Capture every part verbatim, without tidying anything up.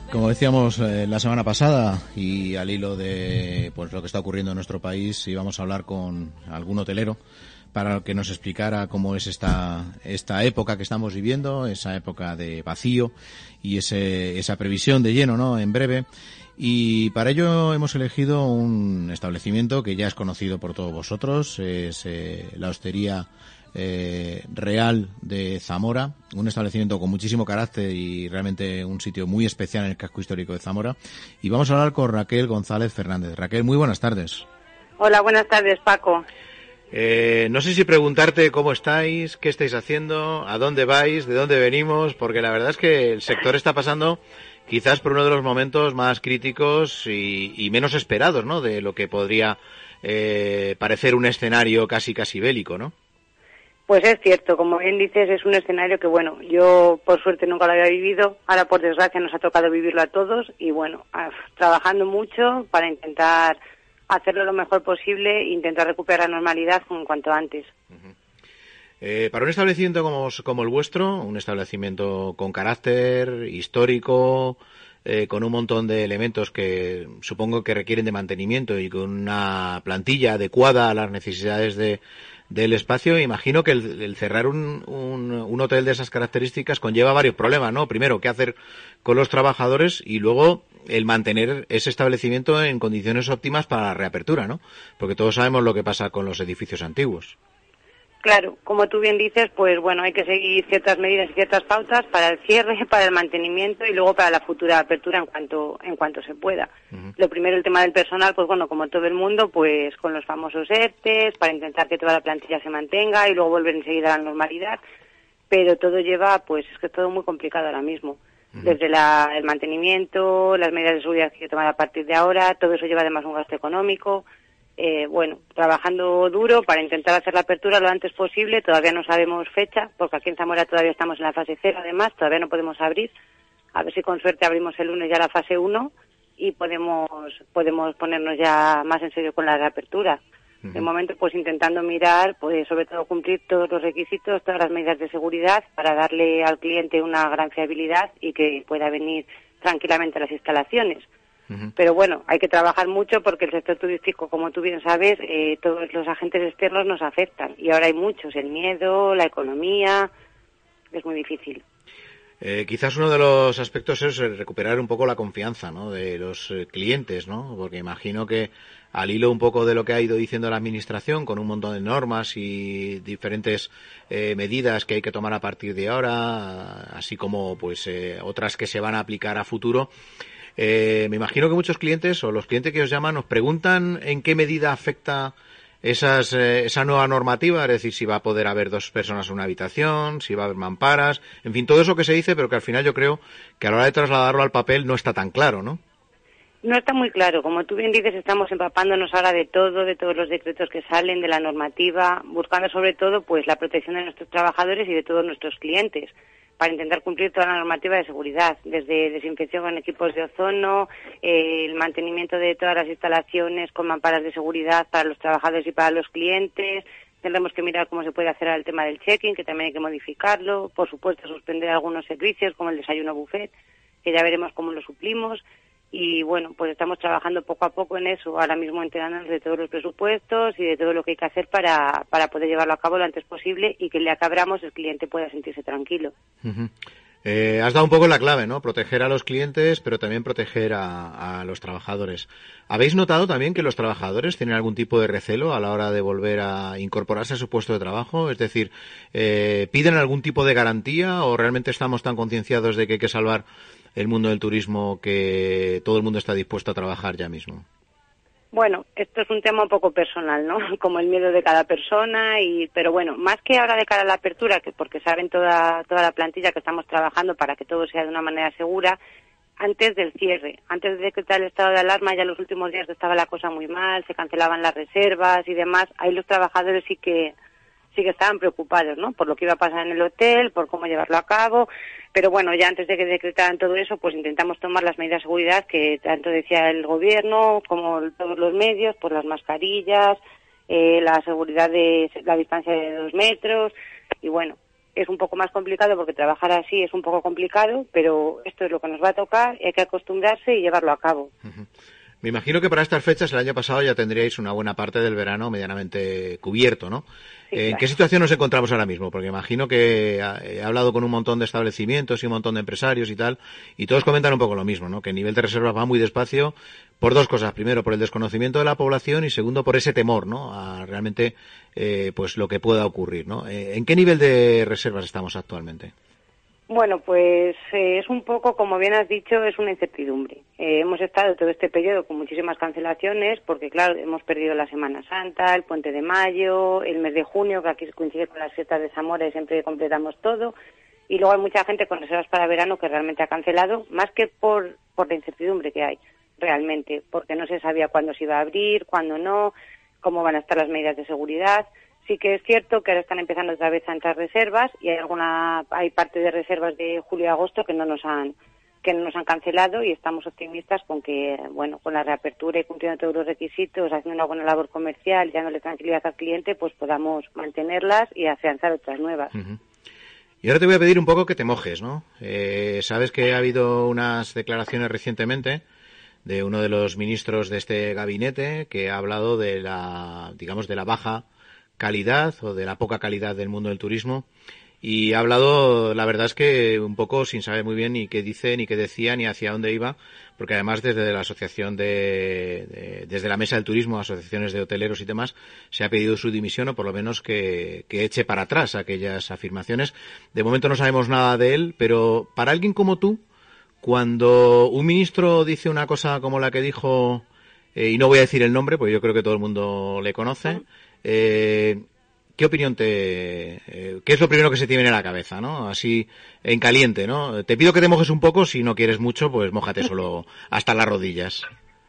Como decíamos eh, la semana pasada, y al hilo de pues lo que está ocurriendo en nuestro país, íbamos a hablar con algún hotelero para que nos explicara cómo es esta esta época que estamos viviendo, esa época de vacío y ese, esa previsión de lleno, ¿no?, en breve. Y para ello hemos elegido un establecimiento que ya es conocido por todos vosotros, es eh, la Hostería Eh, Real de Zamora, un establecimiento con muchísimo carácter y realmente un sitio muy especial en el casco histórico de Zamora. Y vamos a hablar con Raquel González Fernández. Raquel, muy buenas tardes. Hola, buenas tardes, Paco. Eh, no sé si preguntarte cómo estáis, qué estáis haciendo, a dónde vais, de dónde venimos, porque la verdad es que el sector está pasando quizás por uno de los momentos más críticos y, y menos esperados, ¿no?, de lo que podría eh, parecer un escenario casi casi bélico, ¿no? Pues es cierto, como bien dices, es un escenario que, bueno, yo por suerte nunca lo había vivido, ahora por desgracia nos ha tocado vivirlo a todos y, bueno, trabajando mucho para intentar hacerlo lo mejor posible e intentar recuperar la normalidad en cuanto antes. Uh-huh. Eh, para un establecimiento como, como el vuestro, un establecimiento con carácter histórico, eh, con un montón de elementos que supongo que requieren de mantenimiento y con una plantilla adecuada a las necesidades de del espacio, imagino que el, el cerrar un, un, un hotel de esas características conlleva varios problemas, ¿no? Primero, qué hacer con los trabajadores y luego el mantener ese establecimiento en condiciones óptimas para la reapertura, ¿no? Porque todos sabemos lo que pasa con los edificios antiguos. Claro, como tú bien dices, pues bueno, hay que seguir ciertas medidas y ciertas pautas para el cierre, para el mantenimiento y luego para la futura apertura en cuanto en cuanto se pueda. Uh-huh. Lo primero, el tema del personal, pues bueno, como todo el mundo, pues con los famosos ERTES, para intentar que toda la plantilla se mantenga y luego volver enseguida a la normalidad, pero todo lleva, pues es que es todo muy complicado ahora mismo. Uh-huh. Desde la, el mantenimiento, las medidas de seguridad que hay que tomar a partir de ahora, todo eso lleva además un gasto económico. Eh, bueno, trabajando duro para intentar hacer la apertura lo antes posible. Todavía no sabemos fecha, porque aquí en Zamora todavía estamos en la fase cero, además, todavía no podemos abrir. A ver si con suerte abrimos el lunes ya la fase uno y podemos podemos ponernos ya más en serio con la reapertura. Uh-huh. De momento, pues intentando mirar, pues sobre todo cumplir todos los requisitos, todas las medidas de seguridad para darle al cliente una gran fiabilidad y que pueda venir tranquilamente a las instalaciones. Uh-huh. Pero bueno, hay que trabajar mucho porque el sector turístico, como tú bien sabes, eh, todos los agentes externos nos afectan y ahora hay muchos, el miedo, la economía, es muy difícil. Eh, quizás uno de los aspectos es recuperar un poco la confianza, ¿no?, de los eh, clientes, ¿no?, porque imagino que al hilo un poco de lo que ha ido diciendo la administración, con un montón de normas y diferentes eh, medidas que hay que tomar a partir de ahora, así como pues eh, otras que se van a aplicar a futuro. Eh, me imagino que muchos clientes o los clientes que os llaman os preguntan en qué medida afecta esas, eh, esa nueva normativa, es decir, si va a poder haber dos personas en una habitación, si va a haber mamparas, en fin, todo eso que se dice, pero que al final yo creo que a la hora de trasladarlo al papel no está tan claro, ¿no? No está muy claro. Como tú bien dices, estamos empapándonos ahora de todo, de todos los decretos que salen, de la normativa, buscando sobre todo pues la protección de nuestros trabajadores y de todos nuestros clientes, para intentar cumplir toda la normativa de seguridad, desde desinfección con equipos de ozono, eh, el mantenimiento de todas las instalaciones con mamparas de seguridad para los trabajadores y para los clientes. Tendremos que mirar cómo se puede hacer el tema del check-in, que también hay que modificarlo. Por supuesto, suspender algunos servicios, como el desayuno buffet, que ya veremos cómo lo suplimos. Y bueno, pues estamos trabajando poco a poco en eso, ahora mismo enterándonos de todos los presupuestos y de todo lo que hay que hacer para, para poder llevarlo a cabo lo antes posible y que el día que abramos el cliente pueda sentirse tranquilo. Uh-huh. Eh, has dado un poco la clave, ¿no? Proteger a los clientes, pero también proteger a, a los trabajadores. ¿Habéis notado también que los trabajadores tienen algún tipo de recelo a la hora de volver a incorporarse a su puesto de trabajo? Es decir, eh, ¿piden algún tipo de garantía o realmente estamos tan concienciados de que hay que salvar el mundo del turismo que todo el mundo está dispuesto a trabajar ya mismo? Bueno, esto es un tema un poco personal, ¿no? Como el miedo de cada persona, y pero bueno, más que ahora de cara a la apertura, que porque saben toda toda la plantilla que estamos trabajando para que todo sea de una manera segura, antes del cierre, antes de decretar el estado de alarma, ya los últimos días que estaba la cosa muy mal, se cancelaban las reservas y demás, ahí los trabajadores sí que sí que estaban preocupados, ¿no?, por lo que iba a pasar en el hotel, por cómo llevarlo a cabo, pero bueno, ya antes de que decretaran todo eso, pues intentamos tomar las medidas de seguridad que tanto decía el gobierno como todos los medios, pues las mascarillas, eh, la seguridad de la distancia de dos metros, y bueno, es un poco más complicado porque trabajar así es un poco complicado, pero esto es lo que nos va a tocar y hay que acostumbrarse y llevarlo a cabo. Uh-huh. Me imagino que para estas fechas el año pasado ya tendríais una buena parte del verano medianamente cubierto, ¿no? Sí, ¿En claro. qué situación nos encontramos ahora mismo? Porque imagino que he hablado con un montón de establecimientos y un montón de empresarios y tal, y todos comentan un poco lo mismo, ¿no? Que el nivel de reservas va muy despacio por dos cosas. Primero, por el desconocimiento de la población y segundo, por ese temor, ¿no? A realmente, eh, pues lo que pueda ocurrir, ¿no? ¿En qué nivel de reservas estamos actualmente? Bueno, pues eh, es un poco, como bien has dicho, es una incertidumbre. Eh, hemos estado todo este periodo con muchísimas cancelaciones porque, claro, hemos perdido la Semana Santa, el Puente de Mayo, el mes de junio, que aquí coincide con las fiestas de Zamora y siempre completamos todo. Y luego hay mucha gente con reservas para verano que realmente ha cancelado, más que por, por la incertidumbre que hay, realmente, porque no se sabía cuándo se iba a abrir, cuándo no, cómo van a estar las medidas de seguridad. Sí que es cierto que ahora están empezando otra vez a entrar reservas y hay alguna hay parte de reservas de julio y agosto que no nos han que no nos han cancelado y estamos optimistas con que, bueno, con la reapertura y cumpliendo todos los requisitos, haciendo una buena labor comercial y dándole tranquilidad al cliente, pues podamos mantenerlas y afianzar otras nuevas. Uh-huh. Y ahora te voy a pedir un poco que te mojes, ¿no? Eh, sabes que ha habido unas declaraciones recientemente de uno de los ministros de este gabinete que ha hablado de la, digamos, de la baja calidad o de la poca calidad del mundo del turismo y ha hablado, la verdad es que un poco sin saber muy bien ni qué dice, ni qué decía, ni hacia dónde iba, porque además desde la asociación de, de desde la mesa del turismo, asociaciones de hoteleros y demás, se ha pedido su dimisión o por lo menos que, que eche para atrás aquellas afirmaciones. De momento no sabemos nada de él, pero para alguien como tú, cuando un ministro dice una cosa como la que dijo, eh, y no voy a decir el nombre, porque yo creo que todo el mundo le conoce, Eh, ¿qué opinión te, eh, qué es lo primero que se te viene a la cabeza, ¿no? Así, en caliente, ¿no? Te pido que te mojes un poco, si no quieres mucho, pues mójate solo hasta las rodillas.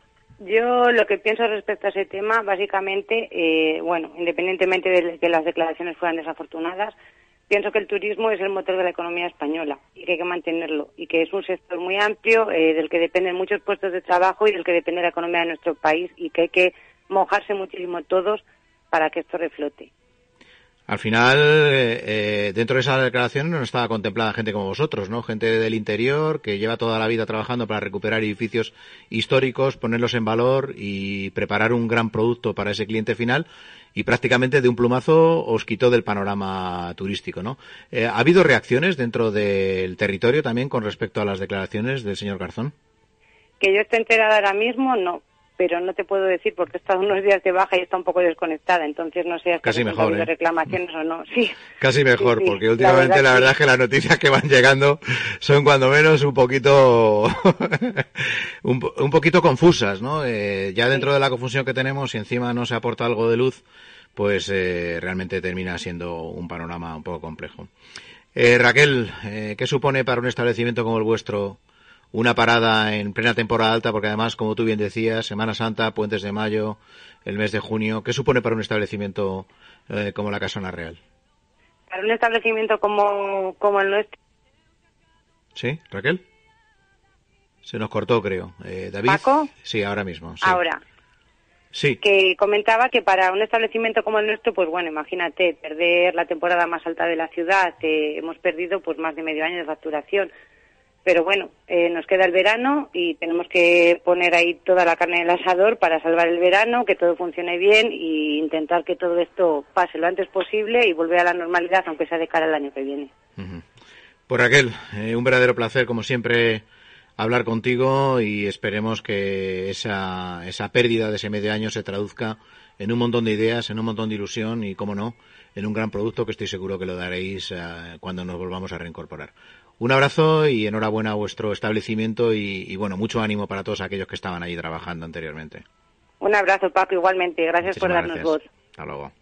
Yo lo que pienso respecto a ese tema, básicamente, eh, bueno, independientemente de que las declaraciones fueran desafortunadas, pienso que el turismo es el motor de la economía española y que hay que mantenerlo y que es un sector muy amplio eh, del que dependen muchos puestos de trabajo y del que depende la economía de nuestro país y que hay que mojarse muchísimo todos para que esto reflote. Al final, eh, eh, dentro de esa declaración no estaba contemplada gente como vosotros, ¿no? Gente del interior que lleva toda la vida trabajando para recuperar edificios históricos, ponerlos en valor y preparar un gran producto para ese cliente final y prácticamente de un plumazo os quitó del panorama turístico, ¿no? Eh, ¿Ha habido reacciones dentro del territorio también con respecto a las declaraciones del señor Garzón? Que yo esté enterada ahora mismo, no. Pero no te puedo decir porque he estado unos días de baja y está un poco desconectada, entonces no sé hasta Casi mejor, si ha habido ¿eh? reclamaciones o no. Sí. Casi mejor, sí, sí. porque últimamente la verdad, la verdad sí. es que las noticias que van llegando son cuando menos un poquito un, un poquito confusas, ¿no? Eh, ya dentro sí. de la confusión que tenemos, si encima no se aporta algo de luz, pues eh, realmente termina siendo un panorama un poco complejo. Eh, Raquel, eh, ¿qué supone para un establecimiento como el vuestro una parada en plena temporada alta? Porque además, como tú bien decías, Semana Santa, Puentes de Mayo, el mes de junio, ¿qué supone para un establecimiento eh, como la Casona Real? Para un establecimiento como, como el nuestro. ¿Sí, Raquel? Se nos cortó, creo. Eh, ¿David? ¿Paco? Sí, ahora mismo. Sí. Ahora. Sí. Que comentaba que para un establecimiento como el nuestro, pues bueno, imagínate, perder la temporada más alta de la ciudad, eh, hemos perdido pues más de medio año de facturación. Pero bueno, eh, nos queda el verano y tenemos que poner ahí toda la carne en el asador para salvar el verano, que todo funcione bien e intentar que todo esto pase lo antes posible y volver a la normalidad, aunque sea de cara al año que viene. Uh-huh. Pues Raquel, eh, un verdadero placer, como siempre, hablar contigo y esperemos que esa, esa pérdida de ese medio año se traduzca en un montón de ideas, en un montón de ilusión y, cómo no, en un gran producto que estoy seguro que lo daréis uh, cuando nos volvamos a reincorporar. Un abrazo y enhorabuena a vuestro establecimiento y, y, bueno, mucho ánimo para todos aquellos que estaban ahí trabajando anteriormente. Un abrazo, Paco, igualmente. Gracias Muchísimas por darnos gracias. voz. Hasta luego.